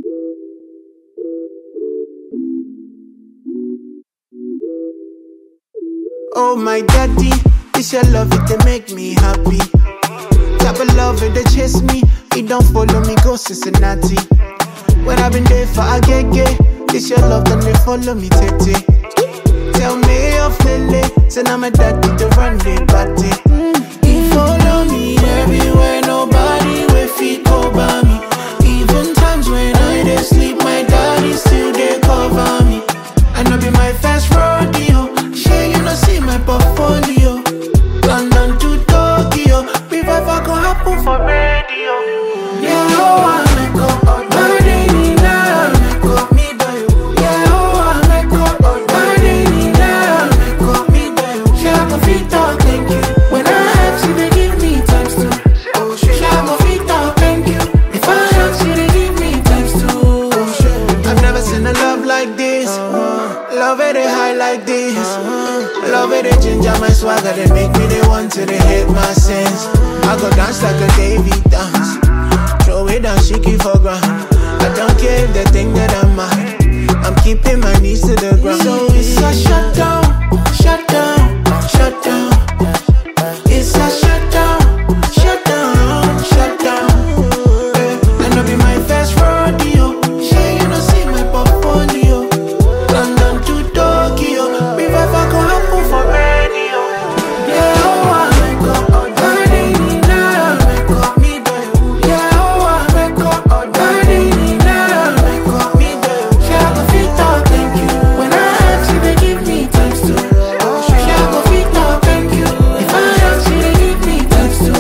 Oh my daddy, this your love, it dey make me happy. Type of love, it dey chase me. It don't follow me, go Cincinnati. When I've been there for a gay, this your love, then they follow me, tete. Tell me of Lily, say now my daddy to run the party. He follow me everywhere, nobody will fit over me. Even times when I dey sleep, my daddy still dey cover me. I know be my first rodeo, sure you know see my portfolio. London to Tokyo, revival go happen for radio. Yeah, oh, I make up, my daily now, make up me die. Yeah, oh, I make up, my daily now, make up me die. She have a fit talk, thank you. When I ask you, they give me times two. Oh, she have a fit talk, thank you. If I ask you, they give me times two. Oh, shit. I've never seen a love like this. Love it, they high like this. Love it, they ginger my swagger. They make me the one to they hate my sins. I go dance like a David dance. Throw it down, shake it for ground. I don't care if they think that I'm mad. I'm keeping my knees to the ground. So it's a shut down, shut down, shut down. It's a shut down, shut down, shut down. I know be my first rodeo. Sure you know see my portfolio. London to Tokyo, revival go happen for radio. Yeah, oh, I make up, my daily now, make up me die. Yeah, oh, I make up, my daily now, make up me die. She have a fit talk, thank you. When I ask you, they give me times two. She have a fit talk, thank you. If I ask you, they give me times two.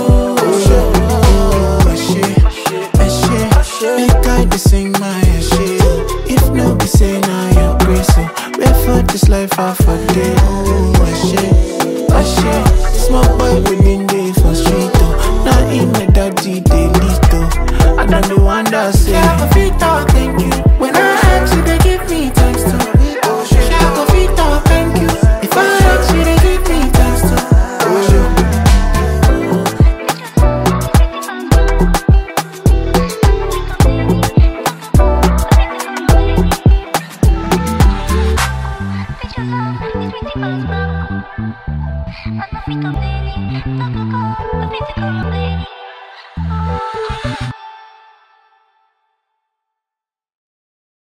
Make I dey sing my shit. If no be say now you're crazy, wait for this life off a day.